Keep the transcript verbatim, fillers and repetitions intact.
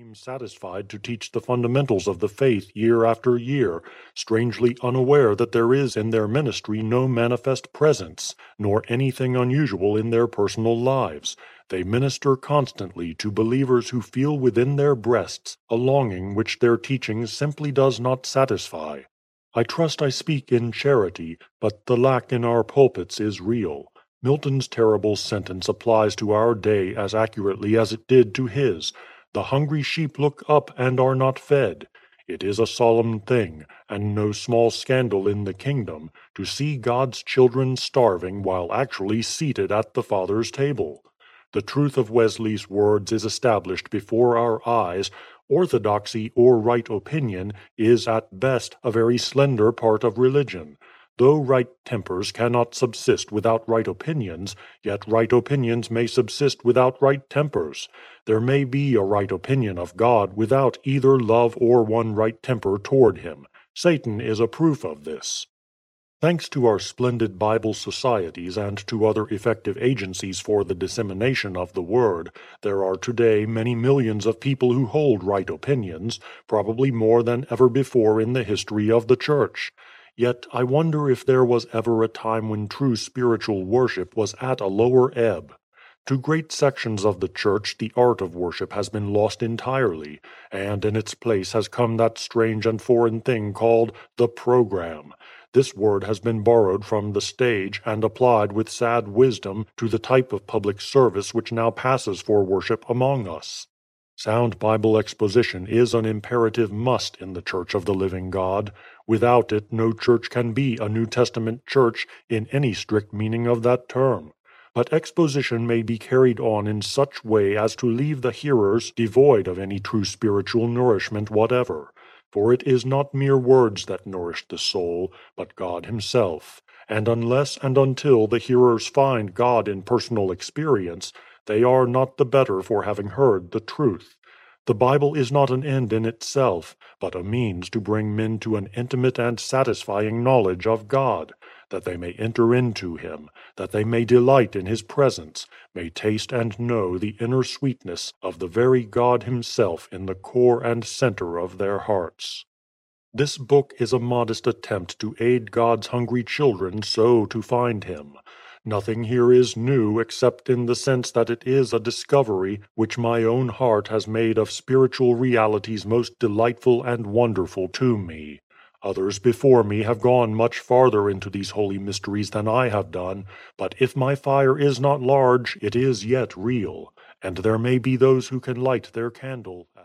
seem satisfied to teach the fundamentals of the faith year after year, strangely unaware that there is in their ministry no manifest presence, nor anything unusual in their personal lives. They minister constantly to believers who feel within their breasts a longing which their teaching simply does not satisfy. I trust I speak in charity, but the lack in our pulpits is real. Milton's terrible sentence applies to our day as accurately as it did to his. The hungry sheep look up and are not fed. It is a solemn thing, and no small scandal in the kingdom, to see God's children starving while actually seated at the Father's table. The truth of Wesley's words is established before our eyes. Orthodoxy or right opinion is at best a very slender part of religion. Though right tempers cannot subsist without right opinions, yet right opinions may subsist without right tempers. There may be a right opinion of God without either love or one right temper toward him. Satan is a proof of this. Thanks to our splendid Bible societies and to other effective agencies for the dissemination of the Word, there are today many millions of people who hold right opinions, probably more than ever before in the history of the Church. Yet I wonder if there was ever a time when true spiritual worship was at a lower ebb. To great sections of the Church the art of worship has been lost entirely, and in its place has come that strange and foreign thing called the program. This word has been borrowed from the stage and applied with sad wisdom to the type of public service which now passes for worship among us. Sound Bible exposition is an imperative must in the Church of the Living God. Without it, no church can be a New Testament church in any strict meaning of that term. But exposition may be carried on in such way as to leave the hearers devoid of any true spiritual nourishment whatever. For it is not mere words that nourish the soul, but God Himself. And unless and until the hearers find God in personal experience, they are not the better for having heard the truth. The Bible is not an end in itself, but a means to bring men to an intimate and satisfying knowledge of God, that they may enter into Him, that they may delight in His presence, may taste and know the inner sweetness of the very God Himself in the core and center of their hearts. This book is a modest attempt to aid God's hungry children so to find Him. Nothing here is new except in the sense that it is a discovery which my own heart has made of spiritual realities most delightful and wonderful to me. Others before me have gone much farther into these holy mysteries than I have done, but if my fire is not large, it is yet real, and there may be those who can light their candle